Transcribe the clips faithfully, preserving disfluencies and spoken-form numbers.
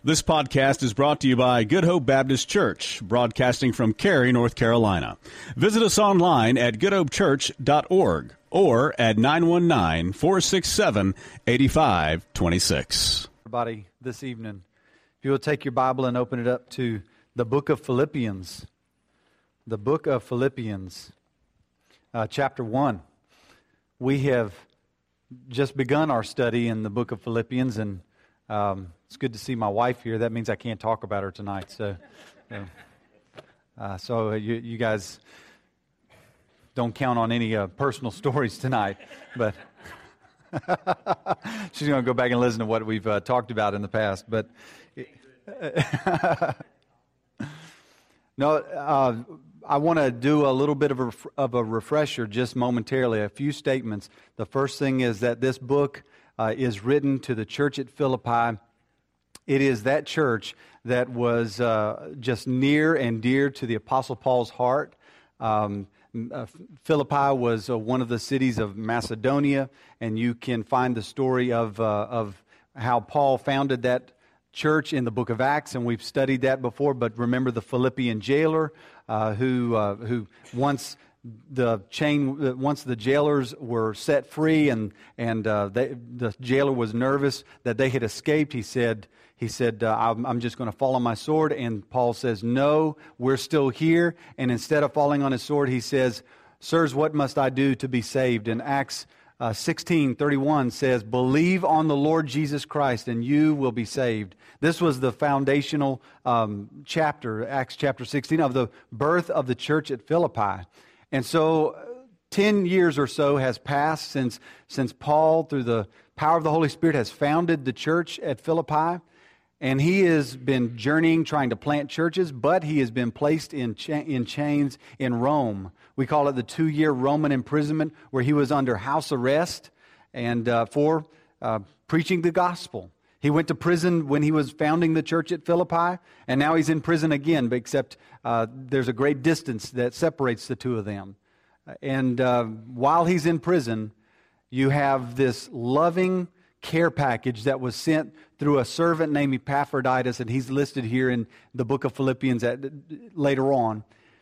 This podcast is brought to you by Good Hope Baptist Church, broadcasting from Cary, North Carolina. Visit us online at good hope church dot org or at nine one nine, four six seven, eight five two six. Everybody, this evening, if you will take your Bible and open it up to the book of Philippians. The book of Philippians, uh, chapter one. We have just begun our study in the book of Philippians, and um, it's good to see my wife here. That means I can't talk about her tonight. So, uh, uh, so you, you guys don't count on any uh, personal stories tonight. But she's going to go back and listen to what we've uh, talked about in the past. But no, uh, I want to do a little bit of a, of a refresher just momentarily, a few statements. The first thing is that this book uh, is written to the church at Philippi. It is that church that was uh, just near and dear to the Apostle Paul's heart. Um, uh, Philippi was uh, one of the cities of Macedonia, and you can find the story of uh, of how Paul founded that church in the book of Acts, and we've studied that before. But remember the Philippian jailer uh, who uh, who once the chain once the jailers were set free, and and uh, they, the jailer was nervous that they had escaped. He said. He said, uh, I'm, I'm just going to fall on my sword. And Paul says, no, we're still here. And instead of falling on his sword, he says, sirs, what must I do to be saved? And Acts uh, sixteen thirty-one says, believe on the Lord Jesus Christ and you will be saved. This was the foundational um, chapter, Acts chapter sixteen, of the birth of the church at Philippi. And so ten years or so has passed since, since Paul, through the power of the Holy Spirit, has founded the church at Philippi. And he has been journeying, trying to plant churches, but he has been placed in cha- in chains in Rome. We call it the two-year Roman imprisonment, where he was under house arrest and uh, for uh, preaching the gospel. He went to prison when he was founding the church at Philippi, and now he's in prison again, but except uh, there's a great distance that separates the two of them. And uh, while he's in prison, you have this loving care package that was sent through a servant named Epaphroditus, and he's listed here in the book of Philippians at, later on.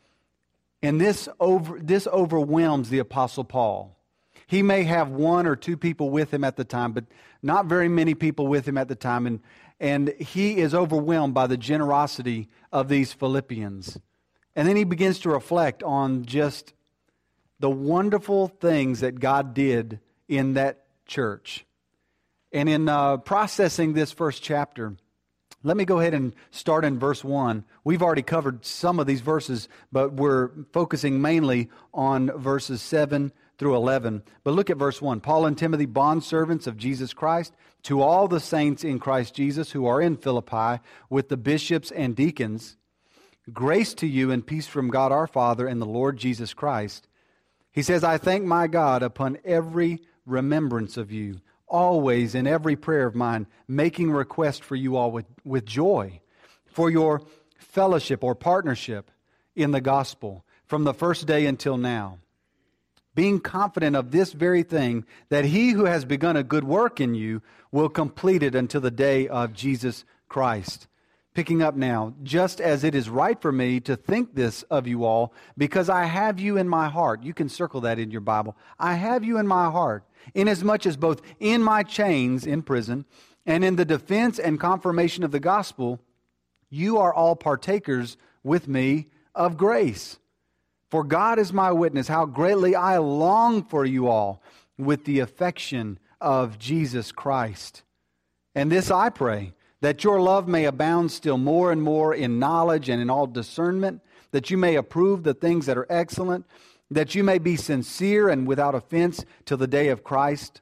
And this over this overwhelms the Apostle Paul. He may have one or two people with him at the time, but not very many people with him at the time, and and he is overwhelmed by the generosity of these Philippians. And then he begins to reflect on just the wonderful things that God did in that church. And in uh, processing this first chapter, let me go ahead and start in verse one. We've already covered some of these verses, but we're focusing mainly on verses seven through eleven. But look at verse one. Paul and Timothy, bondservants of Jesus Christ, to all the saints in Christ Jesus who are in Philippi, with the bishops and deacons, grace to you and peace from God our Father and the Lord Jesus Christ. He says, I thank my God upon every remembrance of you, always in every prayer of mine, making request for you all with, with joy, for your fellowship or partnership in the gospel from the first day until now, being confident of this very thing, that he who has begun a good work in you will complete it until the day of Jesus Christ. Picking up now, just as it is right for me to think this of you all, because I have you in my heart. You can circle that in your Bible. I have you in my heart, inasmuch as both in my chains in prison and in the defense and confirmation of the gospel, you are all partakers with me of grace. For God is my witness, how greatly I long for you all with the affection of Jesus Christ. And this I pray, that your love may abound still more and more in knowledge and in all discernment, that you may approve the things that are excellent, that you may be sincere and without offense till the day of Christ,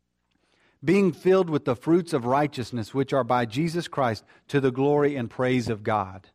being filled with the fruits of righteousness which are by Jesus Christ to the glory and praise of God.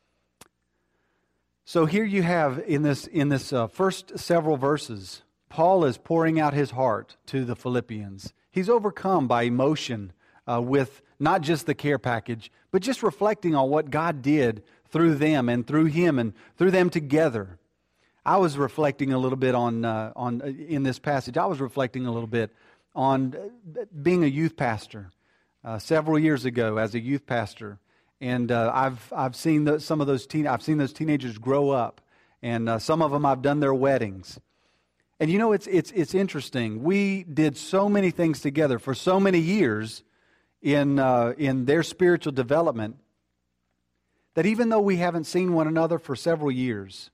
So here you have in this in this uh, first several verses, Paul is pouring out his heart to the Philippians. He's overcome by emotion uh, with not just the care package, but just reflecting on what God did through them and through him and through them together. I was reflecting a little bit on uh, on uh, in this passage. I was reflecting a little bit on being a youth pastor uh, several years ago as a youth pastor. And uh, I've I've seen the, some of those teen I've seen those teenagers grow up, and uh, some of them I've done their weddings. And you know, it's it's it's interesting. We did so many things together for so many years in uh, in their spiritual development that even though we haven't seen one another for several years,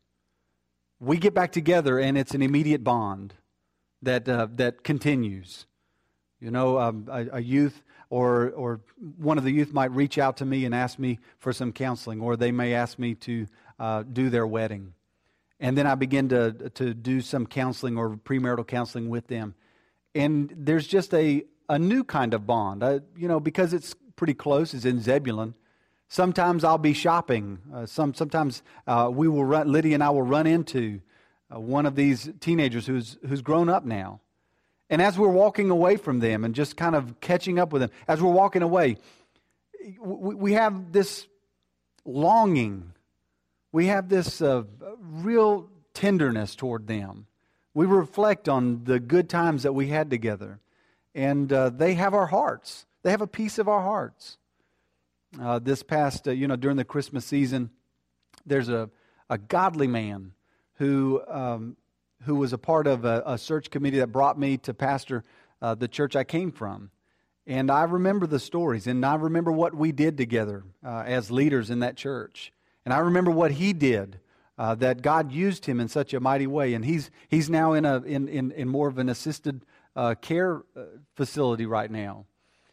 we get back together and it's an immediate bond that uh, that continues. You know, um, a, a youth or or one of the youth might reach out to me and ask me for some counseling, or they may ask me to uh, do their wedding. And then I begin to to do some counseling or premarital counseling with them. And there's just a, a new kind of bond. I, you know, because it's pretty close, it's in Zebulon. Sometimes I'll be shopping. Uh, some Sometimes uh, we will run, Lydia and I will run into uh, one of these teenagers who's who's grown up now. And as we're walking away from them and just kind of catching up with them, as we're walking away, we, we have this longing. We have this uh, real tenderness toward them. We reflect on the good times that we had together. And uh, they have our hearts. They have a piece of our hearts. Uh, this past, uh, you know, during the Christmas season, there's a, a godly man who um, who was a part of a, a search committee that brought me to pastor uh, the church I came from. And I remember the stories, and I remember what we did together uh, as leaders in that church. And I remember what he did, uh, that God used him in such a mighty way. And he's he's now in a in in, in more of an assisted uh, care uh, facility right now.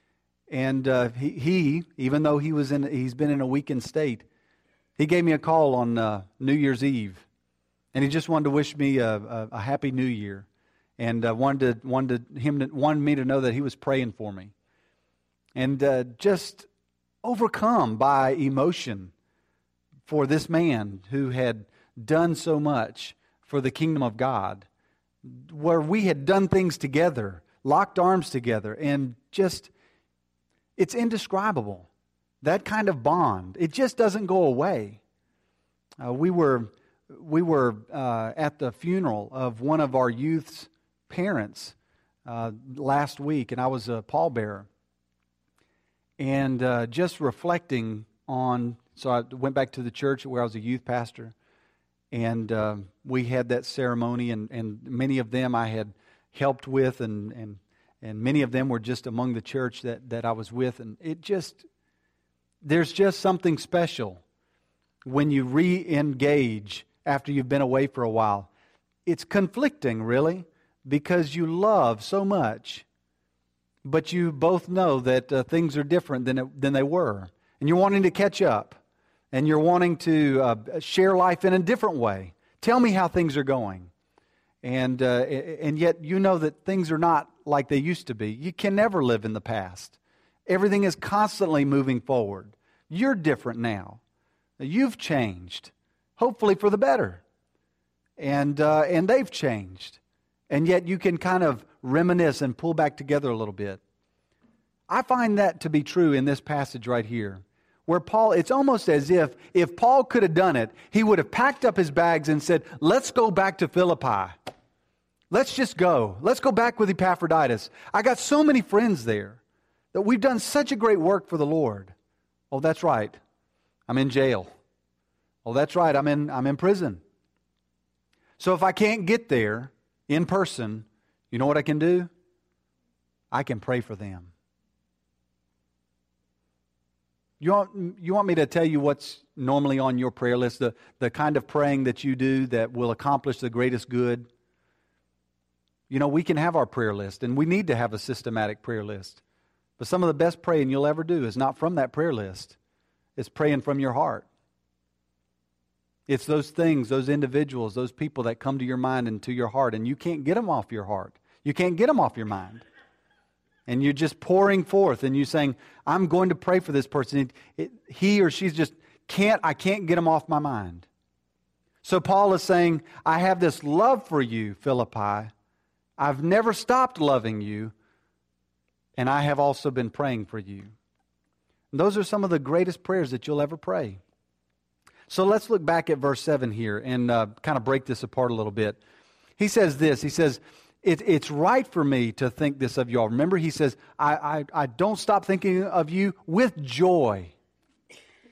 And uh, he, he, even though he was in, he's been in a weakened state, he gave me a call on uh, New Year's Eve, and he just wanted to wish me a, a, a happy New Year, and uh, wanted to, wanted him to, wanted me to know that he was praying for me, and uh, just overcome by emotion for this man who had done so much for the kingdom of God, where we had done things together, locked arms together, and just. It's indescribable, that kind of bond. It just doesn't go away. Uh, we were we were uh, at the funeral of one of our youth's parents uh, last week, and I was a pallbearer. And uh, just reflecting on, so I went back to the church where I was a youth pastor, and uh, we had that ceremony, and, and many of them I had helped with, and and. And many of them were just among the church that, that I was with. And it just, there's just something special when you re-engage after you've been away for a while. It's conflicting, really, because you love so much, but you both know that uh, things are different than it, than they were. And you're wanting to catch up, and you're wanting to uh, share life in a different way. Tell me how things are going. And uh, and yet you know that things are not like they used to be. You can never live in the past. Everything is constantly moving forward. You're different now. You've changed, hopefully for the better. And uh, and they've changed. And yet you can kind of reminisce and pull back together a little bit. I find that to be true in this passage right here, where Paul, it's almost as if, if Paul could have done it, he would have packed up his bags and said, let's go back to Philippi. Let's just go. Let's go back with Epaphroditus. I got so many friends there that we've done such a great work for the Lord. Oh, that's right. I'm in jail. Oh, that's right. I'm in, I'm in prison. So if I can't get there in person, you know what I can do? I can pray for them. You want, you want me to tell you what's normally on your prayer list, the, the kind of praying that you do that will accomplish the greatest good? You know, we can have our prayer list, and we need to have a systematic prayer list. But some of the best praying you'll ever do is not from that prayer list. It's praying from your heart. It's those things, those individuals, those people that come to your mind and to your heart, and you can't get them off your heart. You can't get them off your mind. And you're just pouring forth, and you're saying, I'm going to pray for this person. It, it, he or she's just can't, I can't get them off my mind. So Paul is saying, I have this love for you, Philippi. I've never stopped loving you, and I have also been praying for you. And those are some of the greatest prayers that you'll ever pray. So let's look back at verse seven here and uh, kind of break this apart a little bit. He says this, he says, it, it's right for me to think this of y'all. Remember, he says, I, I, I don't stop thinking of you with joy.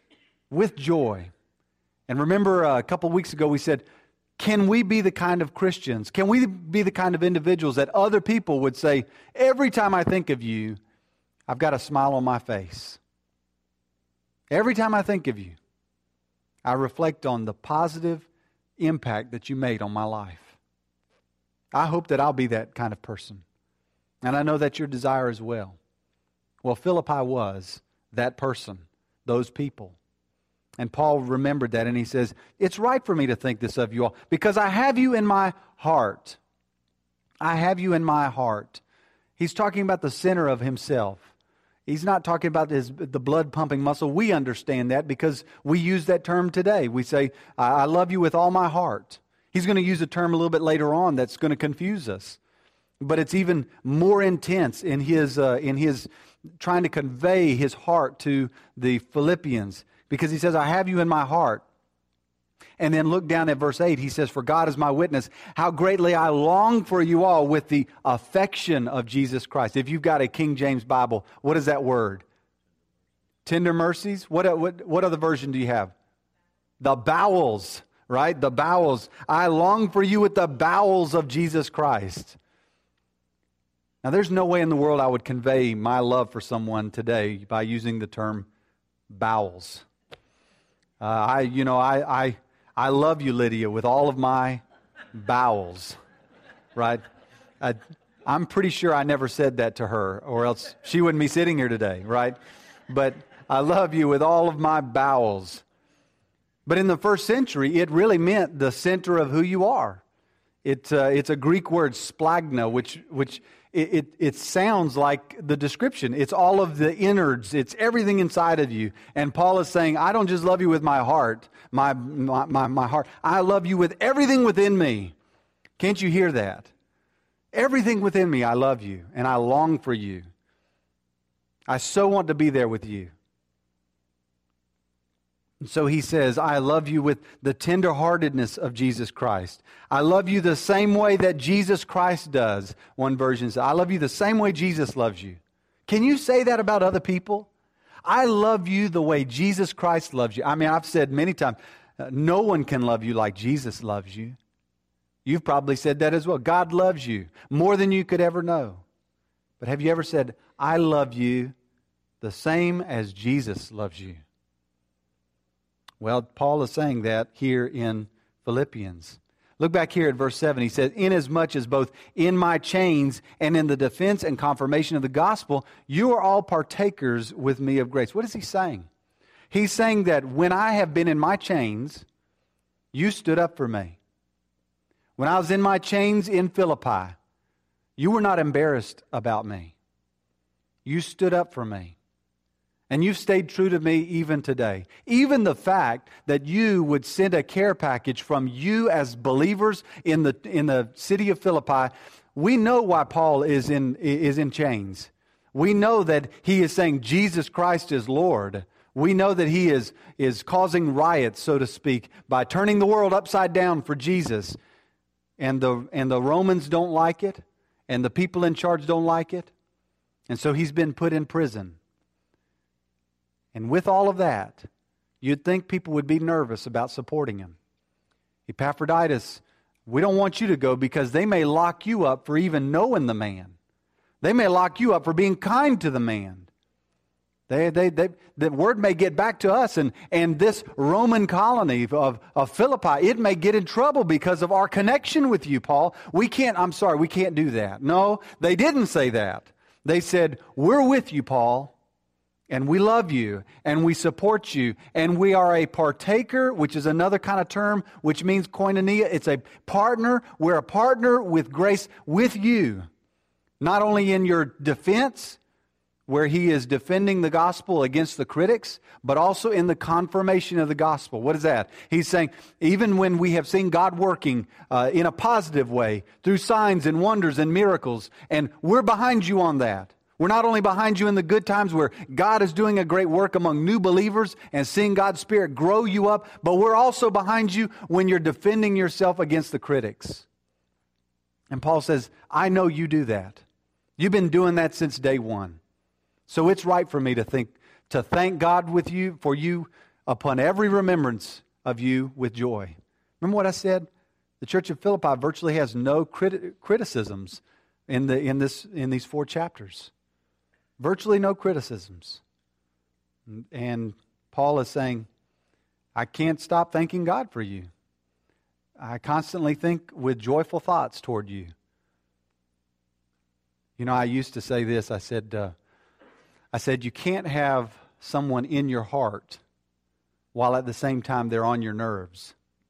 with joy. And remember uh, a couple weeks ago we said, can we be the kind of Christians, can we be the kind of individuals that other people would say, every time I think of you, I've got a smile on my face. Every time I think of you, I reflect on the positive impact that you made on my life. I hope that I'll be that kind of person. And I know that's your desire as well. Well, Philippi was that person, those people. And Paul remembered that, and he says, it's right for me to think this of you all, because I have you in my heart. I have you in my heart. He's talking about the center of himself. He's not talking about his, the blood-pumping muscle. We understand that because we use that term today. We say, I love you with all my heart. He's going to use a term a little bit later on that's going to confuse us. But it's even more intense in his, uh, in his trying to convey his heart to the Philippians. Because he says, I have you in my heart. And then look down at verse eight. He says, for God is my witness, how greatly I long for you all with the affection of Jesus Christ. If you've got a King James Bible, what is that word? Tender mercies? What, what, what other version do you have? The bowels, right? The bowels. I long for you with the bowels of Jesus Christ. Now, there's no way in the world I would convey my love for someone today by using the term bowels. Uh, I, you know, I, I, I love you, Lydia, with all of my bowels, right? I, I'm pretty sure I never said that to her, or else she wouldn't be sitting here today, right? But I love you with all of my bowels. But in the first century, it really meant the center of who you are. It, uh, it's a Greek word, splagna, which, which it, it, it sounds like the description. It's all of the innards. It's everything inside of you. And Paul is saying, I don't just love you with my heart, my, my, my, my heart. I love you with everything within me. Can't you hear that? Everything within me, I love you, and I long for you. I so want to be there with you. And so he says, I love you with the tenderheartedness of Jesus Christ. I love you the same way that Jesus Christ does. One version says, I love you the same way Jesus loves you. Can you say that about other people? I love you the way Jesus Christ loves you. I mean, I've said many times, no one can love you like Jesus loves you. You've probably said that as well. God loves you more than you could ever know. But have you ever said, I love you the same as Jesus loves you? Well, Paul is saying that here in Philippians. Look back here at verse seven. He says, inasmuch as both in my chains and in the defense and confirmation of the gospel, you are all partakers with me of grace. What is he saying? He's saying that when I have been in my chains, you stood up for me. When I was in my chains in Philippi, you were not embarrassed about me. You stood up for me. And you've stayed true to me even today. Even the fact that you would send a care package from you as believers in the in the city of Philippi, we know why Paul is in is in chains. We know that he is saying Jesus Christ is Lord. We know that he is is causing riots, so to speak, by turning the world upside down for Jesus. And the and the Romans don't like it, and the people in charge don't like it. And so he's been put in prison. And with all of that, you'd think people would be nervous about supporting him. Epaphroditus, we don't want you to go because they may lock you up for even knowing the man. They may lock you up for being kind to the man. They, they, they, the word may get back to us, and, and this Roman colony of, of Philippi, it may get in trouble because of our connection with you, Paul. We can't, I'm sorry, we can't do that. No, they didn't say that. They said, we're with you, Paul. And we love you, and we support you, and we are a partaker, which is another kind of term, which means koinonia. It's a partner. We're a partner with grace with you, not only in your defense, where he is defending the gospel against the critics, but also in the confirmation of the gospel. What is that? He's saying, even when we have seen God working uh, in a positive way, through signs and wonders and miracles, and we're behind you on that. We're not only behind you in the good times where God is doing a great work among new believers and seeing God's Spirit grow you up, but we're also behind you when you're defending yourself against the critics. And Paul says, I know you do that. You've been doing that since day one. So it's right for me to think, to thank God with you, for you, upon every remembrance of you with joy. Remember what I said? The church of Philippi virtually has no criti- criticisms in the in this in these four chapters. Virtually no criticisms. And Paul is saying, I can't stop thanking God for you. I constantly think with joyful thoughts toward you. You know, I used to say this. I said, uh, I said, you can't have someone in your heart while at the same time they're on your nerves.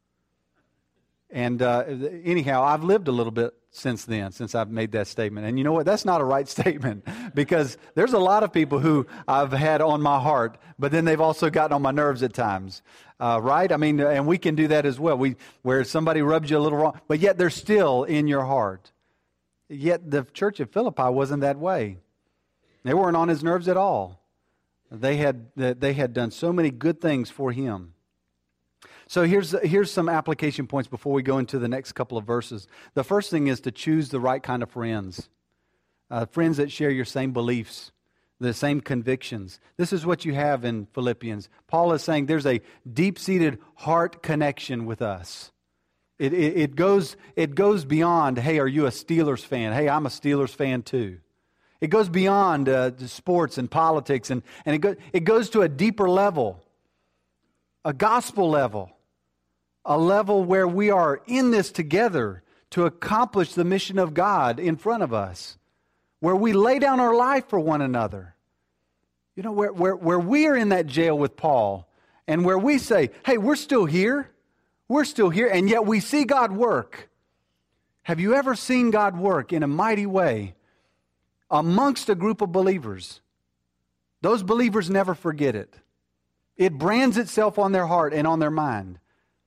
And uh, anyhow, I've lived a little bit since then, since I've made that statement. And you know what? That's not a right statement, because there's a lot of people who I've had on my heart, but then they've also gotten on my nerves at times. Uh, right? I mean, and we can do that as well. We where somebody rubs you a little wrong, but yet they're still in your heart. Yet the church of Philippi wasn't that way. They weren't on his nerves at all. They had they had done so many good things for him. So here's here's some application points before we go into the next couple of verses. The first thing is to choose the right kind of friends. Uh, friends that share your same beliefs, the same convictions. This is what you have in Philippians. Paul is saying there's a deep-seated heart connection with us. It, it, it goes it goes beyond, hey, are you a Steelers fan? Hey, I'm a Steelers fan too. It goes beyond uh, sports and politics, and, and it, go, it goes to a deeper level, a gospel level, a level where we are in this together to accomplish the mission of God in front of us, where we lay down our life for one another. You know, where, where, where we are in that jail with Paul, and where we say, hey, we're still here, we're still here, and yet we see God work. Have you ever seen God work in a mighty way amongst a group of believers? Those believers never forget it. It brands itself on their heart and on their mind.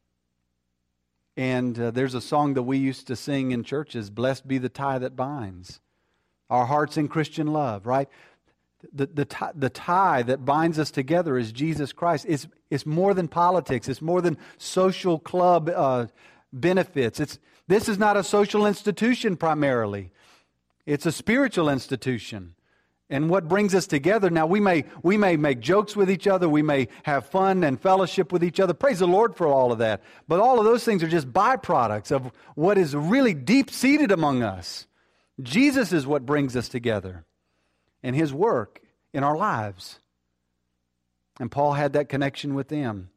And uh, there's a song that we used to sing in churches, blessed be the tie that binds our hearts in Christian love, right? The, the, tie, the tie that binds us together is Jesus Christ. It's, it's more than politics. It's more than social club uh, benefits. It's, this is not a social institution primarily. It's a spiritual institution. And what brings us together, now we may we may make jokes with each other, we may have fun and fellowship with each other. Praise the Lord for all of that. But all of those things are just byproducts of what is really deep-seated among us. Jesus is what brings us together, and His work in our lives. And Paul had that connection with them.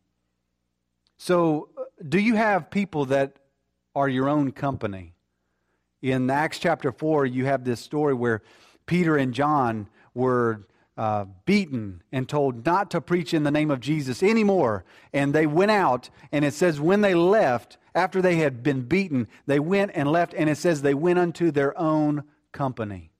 So, do you have people that are your own company? In Acts chapter four, you have this story where Peter and John were uh, beaten and told not to preach in the name of Jesus anymore. And they went out, and it says when they left, after they had been beaten, they went and left, and it says they went unto their own company.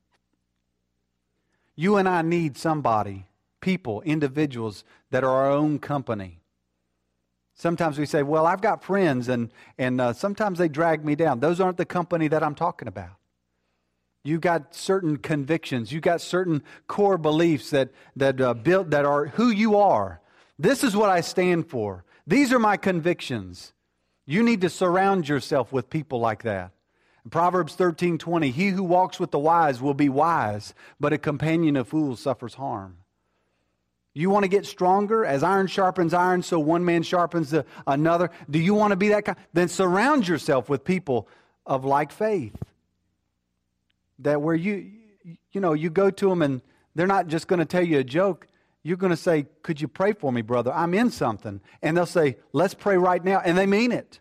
You and I need somebody, people, individuals that are our own company. Sometimes we say, well, I've got friends, and, and uh, sometimes they drag me down. Those aren't the company that I'm talking about. You've got certain convictions. You've got certain core beliefs that that uh, built that are who you are. This is what I stand for. These are my convictions. You need to surround yourself with people like that. In Proverbs thirteen twenty, he who walks with the wise will be wise, but a companion of fools suffers harm. You want to get stronger? As iron sharpens iron, so one man sharpens the, another. Do you want to be that kind? Then surround yourself with people of like faith. That where you, you know, you go to them and they're not just going to tell you a joke. You're going to say, could you pray for me, brother? I'm in something. And they'll say, let's pray right now. And they mean it.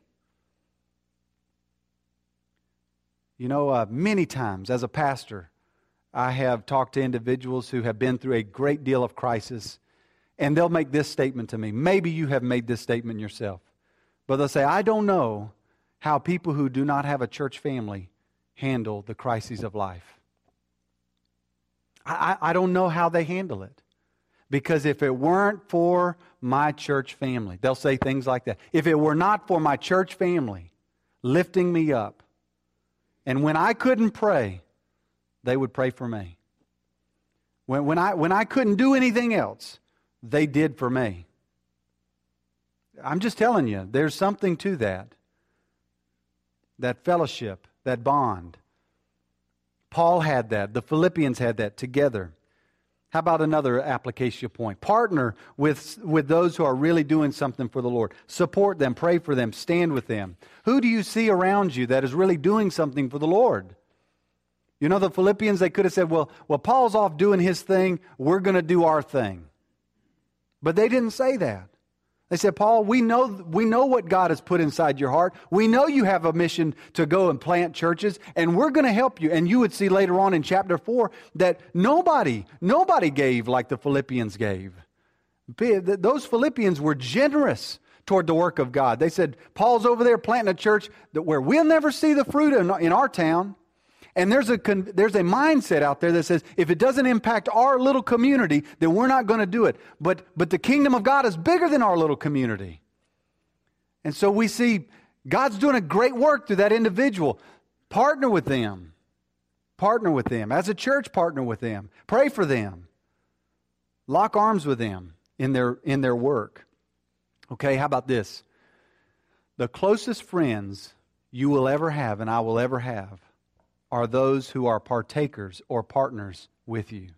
You know, uh, many times as a pastor, I have talked to individuals who have been through a great deal of crisis. And they'll make this statement to me. Maybe you have made this statement yourself. But they'll say, I don't know how people who do not have a church family handle the crises of life. I, I don't know how they handle it. Because if it weren't for my church family, they'll say things like that. If it were not for my church family lifting me up, and when I couldn't pray, they would pray for me. When, when, I, when I couldn't do anything else, they did for me. I'm just telling you, there's something to that. That fellowship. That bond. Paul had that. The Philippians had that together. How about another application point? Partner with, with those who are really doing something for the Lord. Support them, pray for them, stand with them. Who do you see around you that is really doing something for the Lord? You know, the Philippians, they could have said, well, well, Paul's off doing his thing, we're going to do our thing. But they didn't say that. They said, Paul, we know we know what God has put inside your heart. We know you have a mission to go and plant churches, and we're going to help you. And you would see later on in chapter four that nobody, nobody gave like the Philippians gave. Those Philippians were generous toward the work of God. They said, Paul's over there planting a church that where we'll never see the fruit in, in our town. And there's a there's a mindset out there that says, if it doesn't impact our little community, then we're not going to do it. But but the kingdom of God is bigger than our little community. And so we see God's doing a great work through that individual. Partner with them. Partner with them. As a church, partner with them. Pray for them. Lock arms with them in their in their work. Okay, how about this? The closest friends you will ever have and I will ever have are those who are partakers or partners with you.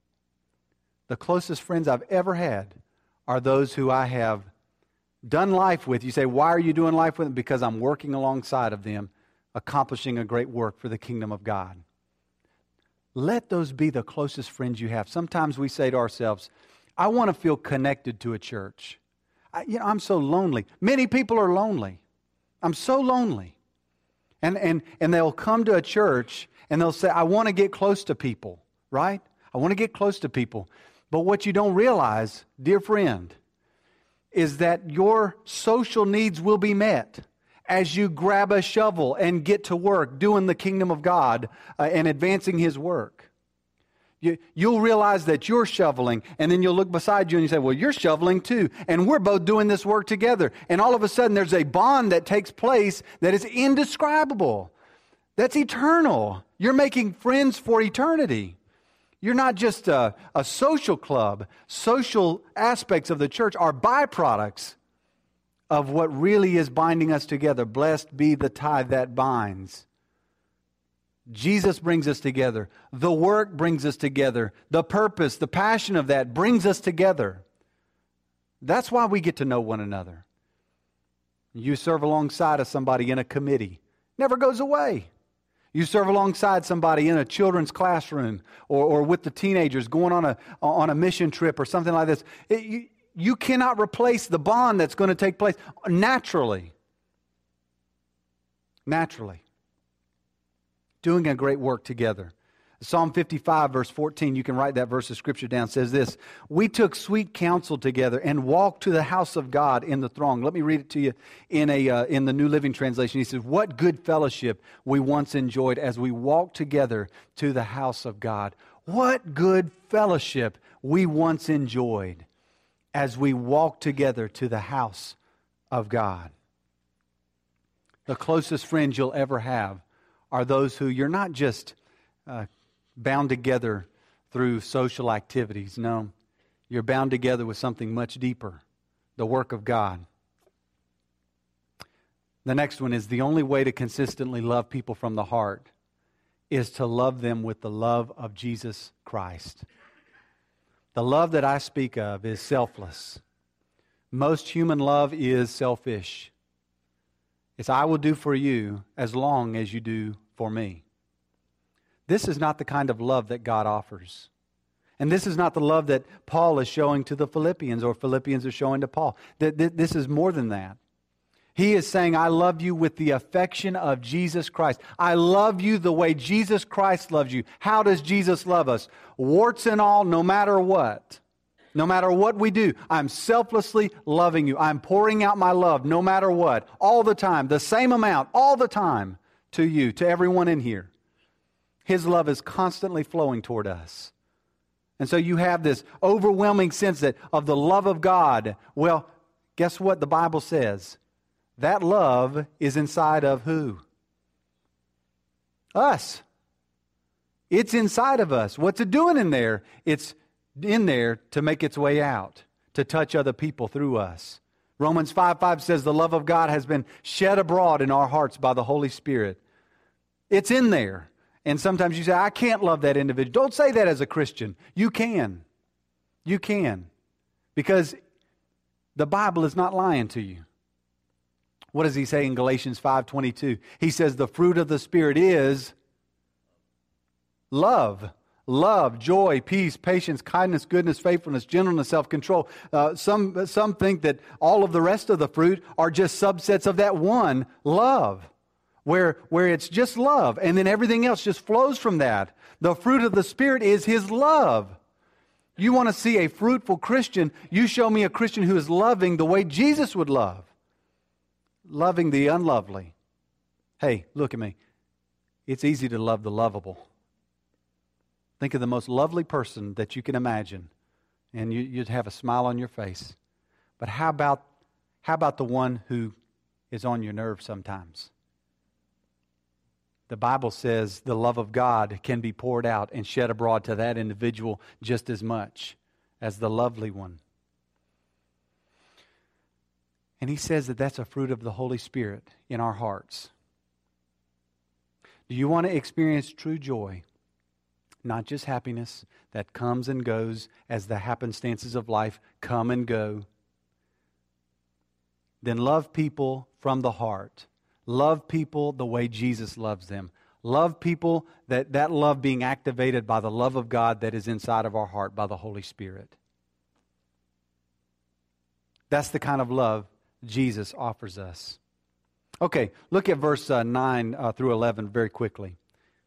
The closest friends I've ever had are those who I have done life with. You say, why are you doing life with them? Because I'm working alongside of them, accomplishing a great work for the kingdom of God. Let those be the closest friends you have. Sometimes we say to ourselves, I want to feel connected to a church. I, you know, I'm so lonely. Many people are lonely. I'm so lonely. And, and, and they'll come to a church and they'll say, I want to get close to people, right? I want to get close to people. But what you don't realize, dear friend, is that your social needs will be met as you grab a shovel and get to work doing the kingdom of God uh, and advancing His work. You, you'll realize that you're shoveling, and then you'll look beside you and you say, well, you're shoveling too, and we're both doing this work together. And all of a sudden there's a bond that takes place that is indescribable. That's eternal. You're making friends for eternity. You're not just a, a social club. Social aspects of the church are byproducts of what really is binding us together. Blessed be the tie that binds. Jesus brings us together. The work brings us together. The purpose, the passion of that brings us together. That's why we get to know one another. You serve alongside of somebody in a committee. Never goes away. You serve alongside somebody in a children's classroom or, or with the teenagers going on a, on a mission trip or something like this. It, you, you cannot replace the bond that's going to take place naturally. Naturally. Doing a great work together. Psalm fifty-five, verse fourteen, you can write that verse of Scripture down, says this, we took sweet counsel together and walked to the house of God in the throng. Let me read it to you in a uh, in the New Living Translation. He says, what good fellowship we once enjoyed as we walked together to the house of God. What good fellowship we once enjoyed as we walked together to the house of God. The closest friends you'll ever have are those who you're not just uh, bound together through social activities. No, you're bound together with something much deeper, the work of God. The next one is the only way to consistently love people from the heart is to love them with the love of Jesus Christ. The love that I speak of is selfless. Most human love is selfish. It's I will do for you as long as you do for me. This is not the kind of love that God offers. And this is not the love that Paul is showing to the Philippians or Philippians are showing to Paul. This is more than that. He is saying, I love you with the affection of Jesus Christ. I love you the way Jesus Christ loves you. How does Jesus love us? Warts and all, no matter what. No matter what we do, I'm selflessly loving you. I'm pouring out my love no matter what, all the time, the same amount, all the time to you, to everyone in here. His love is constantly flowing toward us. And so you have this overwhelming sense that of the love of God. Well, guess what the Bible says? That love is inside of who? Us. It's inside of us. What's it doing in there? It's in there to make its way out, to touch other people through us. Romans five five says the love of God has been shed abroad in our hearts by the Holy Spirit. It's in there. And sometimes you say, I can't love that individual. Don't say that as a Christian. You can. You can. Because the Bible is not lying to you. What does he say in Galatians five twenty-two? He says the fruit of the Spirit is love. Love, joy, peace, patience, kindness, goodness, faithfulness, gentleness, self-control. Uh, some, some think that all of the rest of the fruit are just subsets of that one, love, where, where it's just love, and then everything else just flows from that. The fruit of the Spirit is His love. You want to see a fruitful Christian, you show me a Christian who is loving the way Jesus would love. Loving the unlovely. Hey, look at me. It's easy to love the lovable. Think of the most lovely person that you can imagine, and you, you'd have a smile on your face. But how about, how about the one who is on your nerves sometimes? The Bible says the love of God can be poured out and shed abroad to that individual just as much as the lovely one. And he says that that's a fruit of the Holy Spirit in our hearts. Do you want to experience true joy? Not just happiness that comes and goes as the happenstances of life come and go. Then love people from the heart. Love people the way Jesus loves them. Love people, that, that love being activated by the love of God that is inside of our heart by the Holy Spirit. That's the kind of love Jesus offers us. Okay, look at verse uh, nine uh, through eleven very quickly.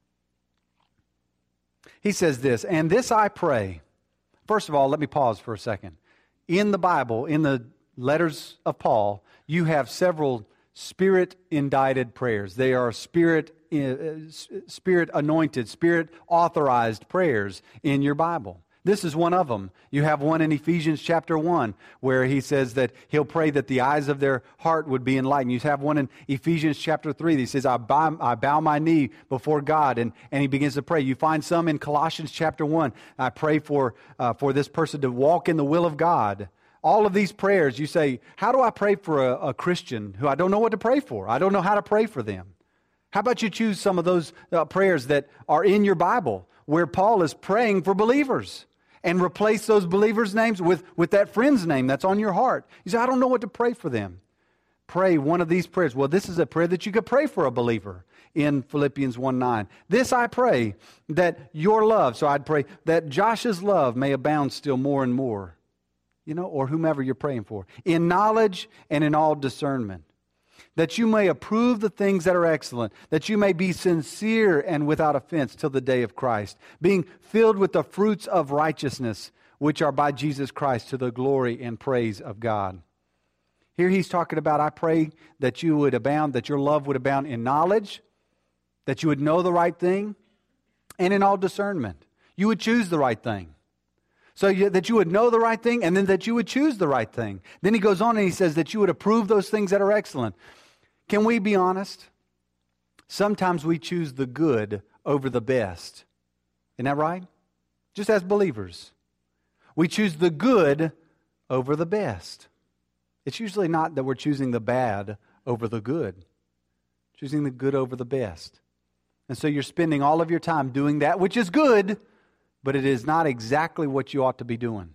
He says this, and this I pray. First of all, let me pause for a second. In the Bible, in the letters of Paul, you have several Spirit-indicted prayers. They are Spirit, uh, Spirit-anointed, Spirit-authorized prayers in your Bible. This is one of them. You have one in Ephesians chapter one where he says that he'll pray that the eyes of their heart would be enlightened. You have one in Ephesians chapter three that he says, I bow, I bow my knee before God, and, and he begins to pray. You find some in Colossians chapter one. I pray for, uh, for this person to walk in the will of God. All of these prayers, you say, how do I pray for a, a Christian who I don't know what to pray for? I don't know how to pray for them. How about you choose some of those uh, prayers that are in your Bible where Paul is praying for believers? And replace those believers' names with, with that friend's name that's on your heart. You say, I don't know what to pray for them. Pray one of these prayers. Well, this is a prayer that you could pray for a believer in Philippians one nine. This I pray, that your love, so I'd pray that Josh's love may abound still more and more. You know, or whomever you're praying for. In knowledge and in all discernment. That you may approve the things that are excellent, that you may be sincere and without offense till the day of Christ, being filled with the fruits of righteousness, which are by Jesus Christ to the glory and praise of God. Here he's talking about, I pray that you would abound, that your love would abound in knowledge, that you would know the right thing, and in all discernment. You would choose the right thing. So you, that you would know the right thing, and then that you would choose the right thing. Then he goes on and he says that you would approve those things that are excellent. Can we be honest? Sometimes we choose the good over the best. Isn't that right? Just as believers. We choose the good over the best. It's usually not that we're choosing the bad over the good. Choosing the good over the best. And so you're spending all of your time doing that, which is good, but it is not exactly what you ought to be doing.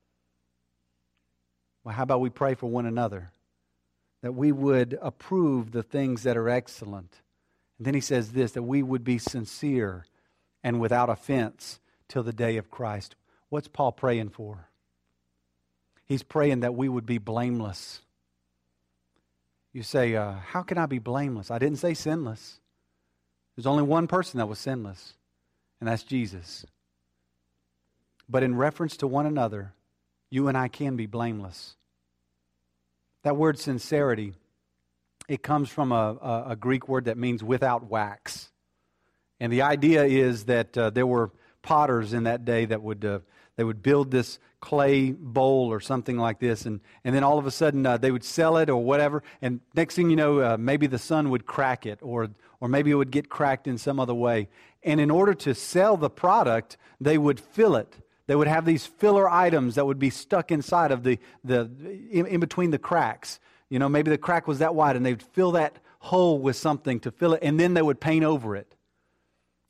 Well, how about we pray for one another? That we would approve the things that are excellent. And then he says this, that we would be sincere and without offense till the day of Christ. What's Paul praying for? He's praying that we would be blameless. You say, uh, how can I be blameless? I didn't say sinless. There's only one person that was sinless, and that's Jesus. But in reference to one another, you and I can be blameless. That word sincerity, it comes from a, a, a Greek word that means without wax. And the idea is that uh, there were potters in that day that would uh, they would build this clay bowl or something like this, and, and then all of a sudden uh, they would sell it or whatever, and next thing you know, uh, maybe the sun would crack it, or or maybe it would get cracked in some other way. And in order to sell the product, they would fill it. They would have these filler items that would be stuck inside of the, the in, in between the cracks. You know, maybe the crack was that wide and they would fill that hole with something to fill it, and then they would paint over it.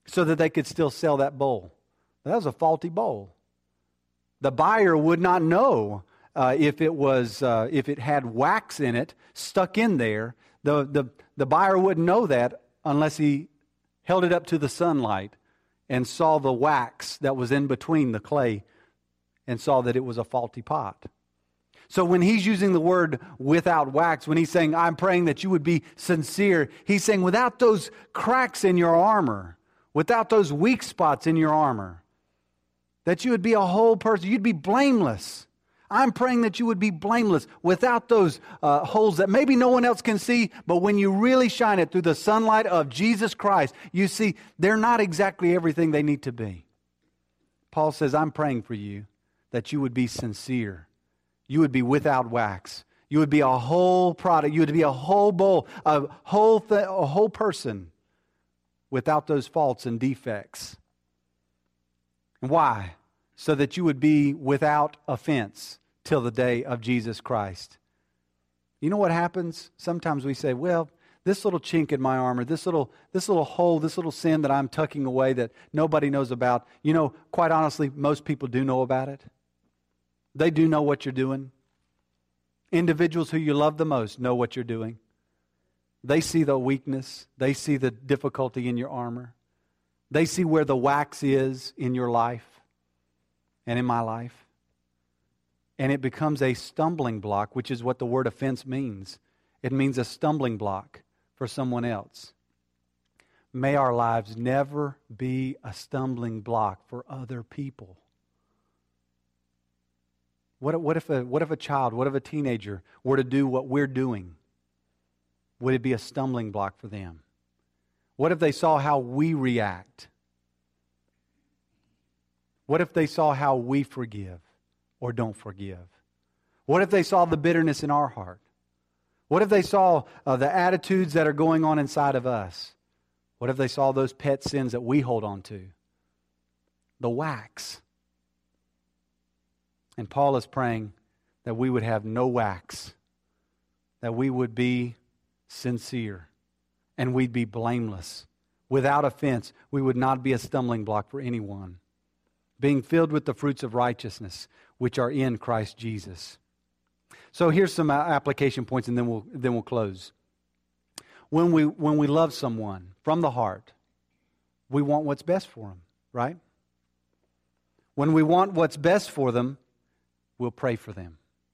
so that they could still sell that bowl. That was a faulty bowl. The buyer would not know uh, if it was uh, if it had wax in it stuck in there. The, the, the buyer wouldn't know that unless he held it up to the sunlight and saw the wax that was in between the clay and saw that it was a faulty pot. So when he's using the word without wax, when he's saying, I'm praying that you would be sincere, he's saying without those cracks in your armor, without those weak spots in your armor, that you would be a whole person, you'd be blameless. I'm praying that you would be blameless without those uh, holes that maybe no one else can see, but when you really shine it through the sunlight of Jesus Christ, you see they're not exactly everything they need to be. Paul says, I'm praying for you that you would be sincere. You would be without wax. You would be a whole product. You would be a whole bowl, a whole, th- a whole person without those faults and defects. Why? So that you would be without offense till the day of Jesus Christ. You know what happens? Sometimes we say, well, this little chink in my armor, this little, this little hole, this little sin that I'm tucking away that nobody knows about, you know, quite honestly, most people do know about it. They do know what you're doing. Individuals who you love the most know what you're doing. They see the weakness. They see the difficulty in your armor. They see where the wax is in your life and in my life. And it becomes a stumbling block, which is what the word offense means. It means a stumbling block for someone else. May our lives never be a stumbling block for other people. What, what, if a, what if a child, what if a teenager were to do what we're doing? Would it be a stumbling block for them? What if they saw how we react? What if they saw how we forgive or don't forgive? What if they saw the bitterness in our heart? What if they saw uh, the attitudes that are going on inside of us? What if they saw those pet sins that we hold on to? The wax. And Paul is praying that we would have no wax, that we would be sincere, and we'd be blameless. Without offense, we would not be a stumbling block for anyone. Being filled with the fruits of righteousness, which are in Christ Jesus. So here's some application points, and then we'll then we'll close. When we when we love someone from the heart, we want what's best for them, right? When we want what's best for them, we'll pray for them.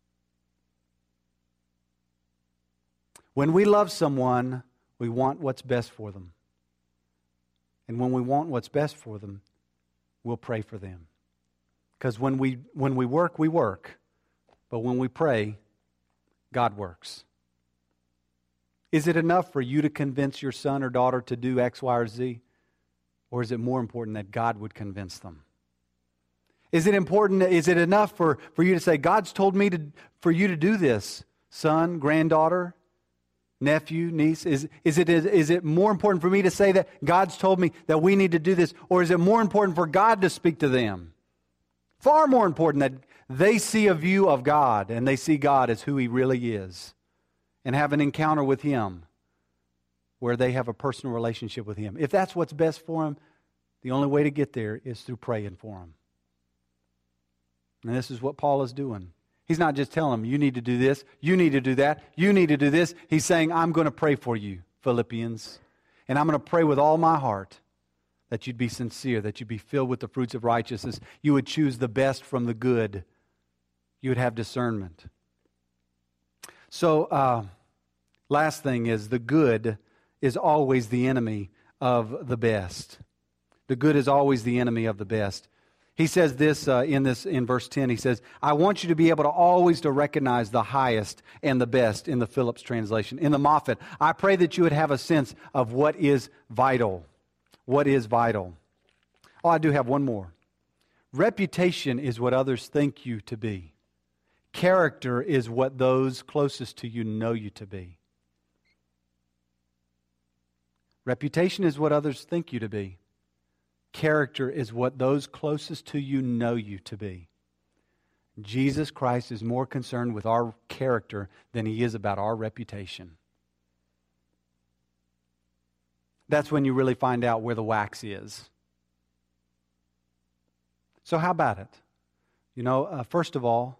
When we love someone, we want what's best for them. And when we want what's best for them, we'll pray for them. Because when we when we work, we work. But when we pray, God works. Is it enough for you to convince your son or daughter to do X, Y, or Z? Or is it more important that God would convince them? Is it important, is it enough for, for you to say, God's told me to for you to do this, son, granddaughter, nephew, niece? Is, is, it, is, is it more important for me to say that God's told me that we need to do this? Or is it more important for God to speak to them? Far more important that they see a view of God and they see God as who He really is and have an encounter with Him where they have a personal relationship with Him. If that's what's best for them, the only way to get there is through praying for them. And this is what Paul is doing. He's not just telling them, you need to do this, you need to do that, you need to do this. He's saying, I'm going to pray for you, Philippians. And I'm going to pray with all my heart that you'd be sincere, that you'd be filled with the fruits of righteousness. You would choose the best from the good. You would have discernment. So, uh, last thing is the good is always the enemy of the best. The good is always the enemy of the best. He says this uh, in this in verse ten. He says, I want you to be able to always to recognize the highest and the best in the Phillips translation. In the Moffat, I pray that you would have a sense of what is vital. What is vital? Oh, I do have one more. Reputation is what others think you to be. Character is what those closest to you know you to be. Reputation is what others think you to be. Character is what those closest to you know you to be. Jesus Christ is more concerned with our character than He is about our reputation. that's when you really find out where the wax is. So how about it? You know, uh, first of all,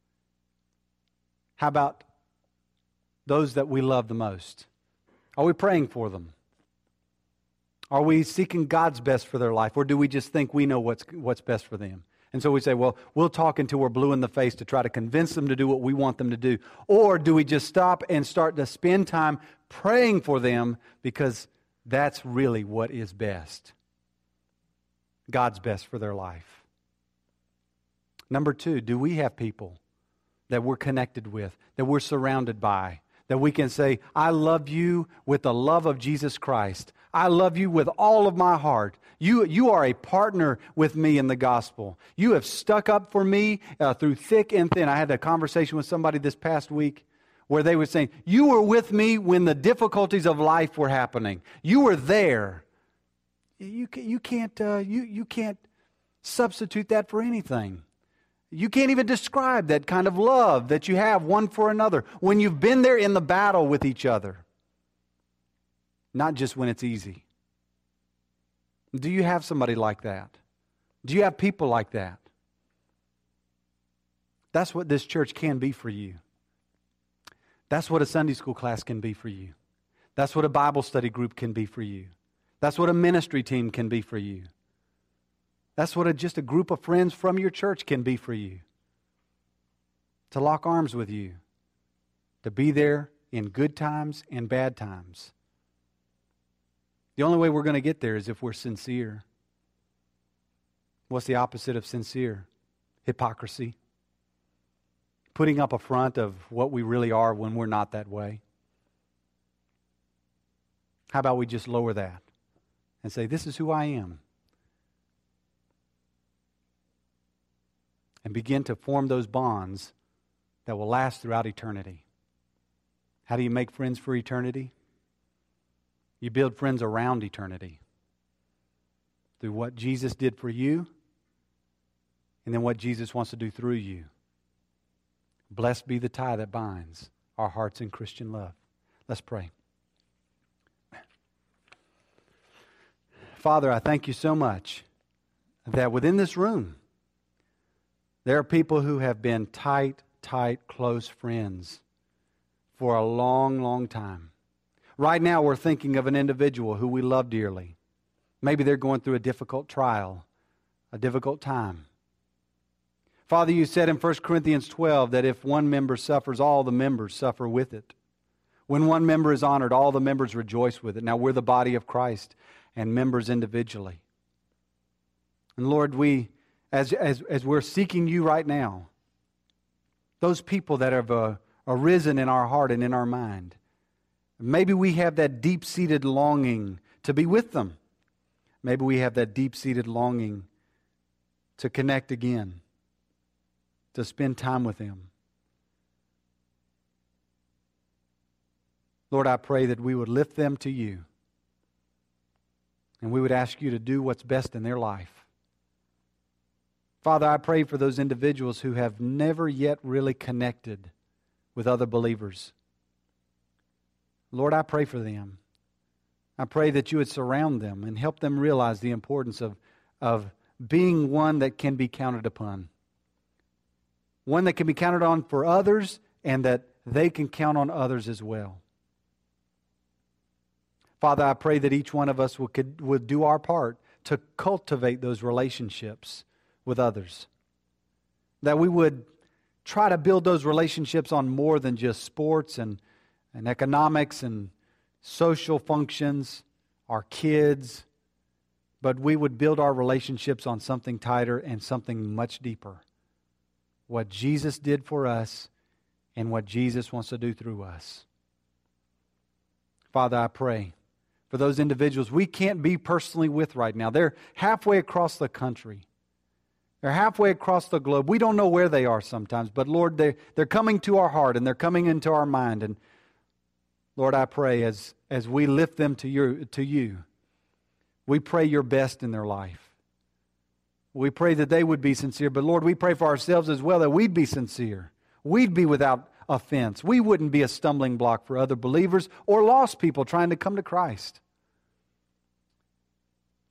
how about those that we love the most? Are we praying for them? Are we seeking God's best for their life? Or do we just think we know what's what's best for them? And so we say, well, we'll talk until we're blue in the face to try to convince them to do what we want them to do. Or do we just stop and start to spend time praying for them because that's really what is best? God's best for their life. Number two, do we have people that we're connected with, that we're surrounded by, that we can say, I love you with the love of Jesus Christ. I love you with all of my heart. You, you are a partner with me in the gospel. You have stuck up for me uh, through thick and thin. I had a conversation with somebody this past week where they were saying, you were with me when the difficulties of life were happening. You were there. You, you, can't, uh, you, you can't substitute that for anything. You can't even describe that kind of love that you have one for another when you've been there in the battle with each other. Not just when it's easy. Do you have somebody like that? Do you have people like that? That's what this church can be for you. That's what a Sunday school class can be for you. That's what a Bible study group can be for you. That's what a ministry team can be for you. That's what a, just a group of friends from your church can be for you. To lock arms with you. To be there in good times and bad times. The only way we're going to get there is if we're sincere. What's the opposite of sincere? Hypocrisy. Putting up a front of what we really are when we're not that way. How about we just lower that and say, this is who I am. And begin to form those bonds that will last throughout eternity. How do you make friends for eternity? You build friends around eternity. Through what Jesus did for you, and then what Jesus wants to do through you. Blessed be the tie that binds our hearts in Christian love. Let's pray. Father, I thank you so much that within this room, there are people who have been tight, tight, close friends for a long, long time. Right now we're thinking of an individual who we love dearly. Maybe they're going through a difficult trial, a difficult time. Father, you said in First Corinthians twelve that if one member suffers, all the members suffer with it. When one member is honored, all the members rejoice with it. Now we're the body of Christ and members individually. And Lord, we, as, as, as we're seeking you right now, those people that have uh, arisen in our heart and in our mind, maybe we have that deep-seated longing to be with them. Maybe we have that deep-seated longing to connect again, to spend time with them. Lord, I pray that we would lift them to you, and we would ask you to do what's best in their life. Father, I pray for those individuals who have never yet really connected with other believers. Lord, I pray for them. I pray that you would surround them and help them realize the importance of, of being one that can be counted upon. One that can be counted on for others and that they can count on others as well. Father, I pray that each one of us would, would do our part to cultivate those relationships with others. That we would try to build those relationships on more than just sports and and economics and social functions, our kids, but we would build our relationships on something tighter and something much deeper. What Jesus did for us and what Jesus wants to do through us. Father, I pray for those individuals we can't be personally with right now. They're halfway across the country. They're halfway across the globe. We don't know where they are sometimes, but Lord, they, they're coming to our heart and they're coming into our mind. And Lord, I pray as, as we lift them to you, to you, we pray your best in their life. We pray that they would be sincere. But Lord, we pray for ourselves as well that we'd be sincere. We'd be without offense. We wouldn't be a stumbling block for other believers or lost people trying to come to Christ.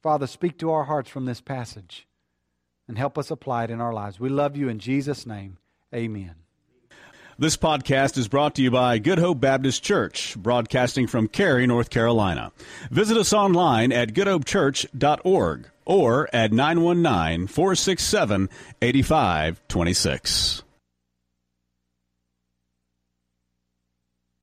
Father, speak to our hearts from this passage and help us apply it in our lives. We love you in Jesus' name. Amen. This podcast is brought to you by Good Hope Baptist Church, broadcasting from Cary, North Carolina. Visit us online at good hope church dot org or at nine one nine, four six seven, eight five two six.